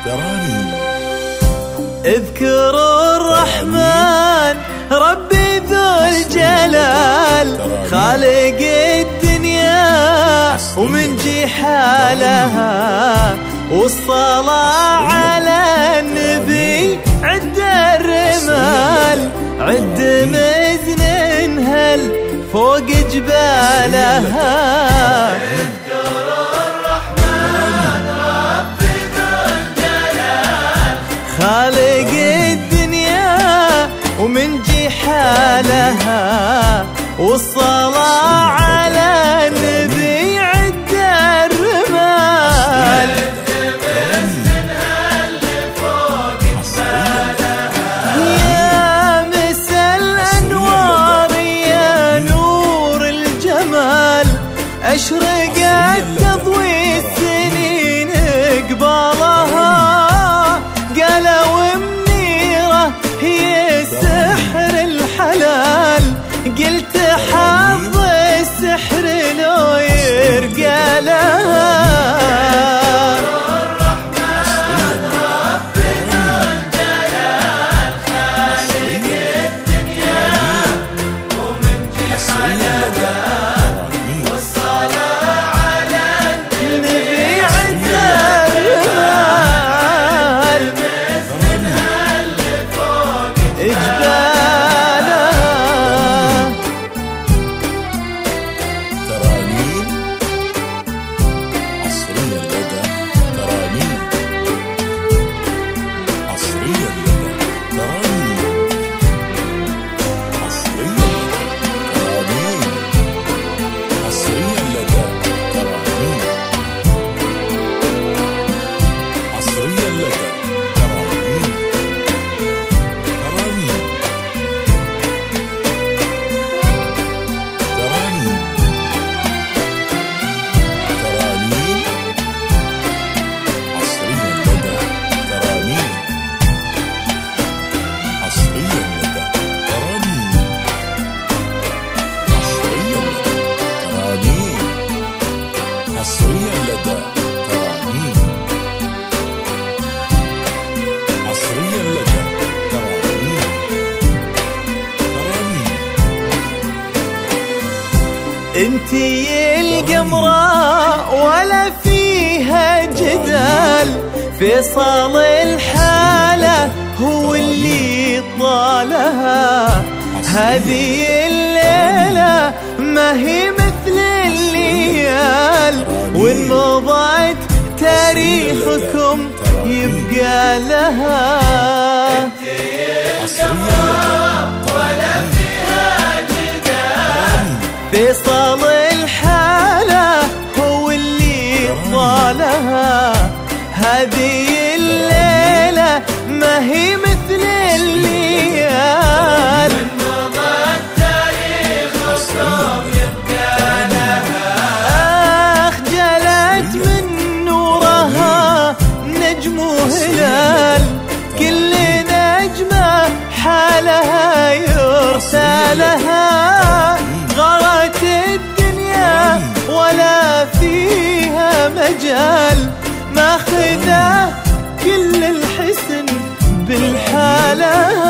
اذكروا الرحمن ربي ذو الجلال خالق الدنيا ومنجي حالها، والصلاة على النبي عد الرمال، عد مزن هل فوق جبالها. خالق الدنيا ومنجي حالها، والصلاة على النبي عد الرمال، يا مسا الأنوار يا نور الجمال، أشرقت تضوي السنين قبالها، قالوا منيرة هي سحر الحلال، قلت حظ السحر لو يرقى لها. انتي القمراء ولا فيها جدال، فيصل الحالة هو اللي طالها، هذه الليلة ما هي مثل الليال، وإن مضت تاريخكم يبقى لها. فيصل الحالة هو اللي طالها، هذه الليلة ما هي مثل الليال، أخجلت من نورها نجم وهلال، كل نجمة حالها يرسالها، غارت الدنيا ولا فيها مجال، ماخذة كل الحسن بالحالة.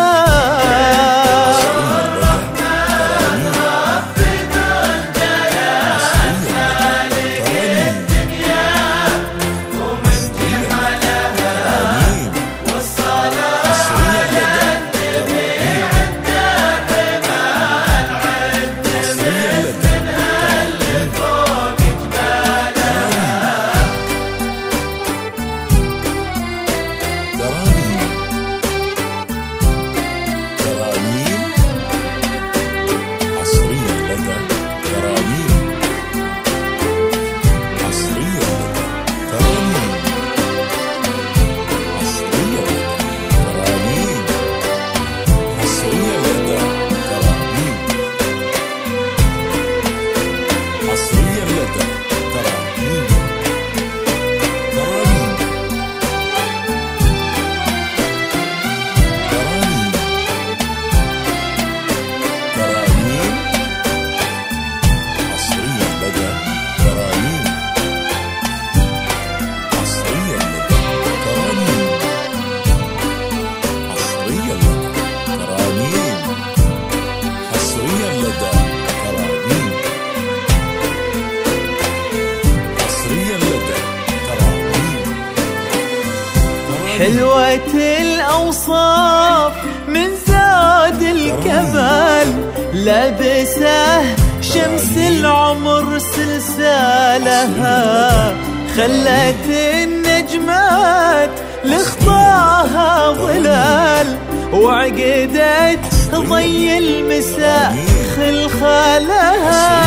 حلوة الأوصاف من زاد الكمال، لابسه شمس العمر سلسالها، خلت النجمات لخطاها ظلال، وعقدت ضي المساء خلخالها.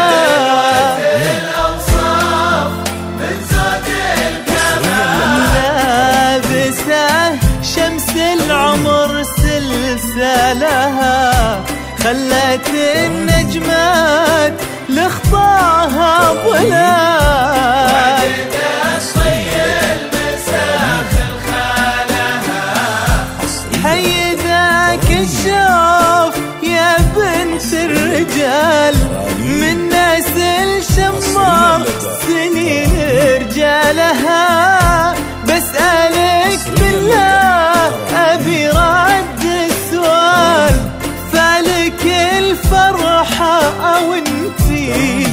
لابسه شمس العمر سلسالها، خلت النجمات لخطاها ظلال، حي ذاك الشوف يا بنت الرجال، من نسل شمار سنين رجالها، بسألك بالله أبي رد السؤال، فالك الفرحة أو انتي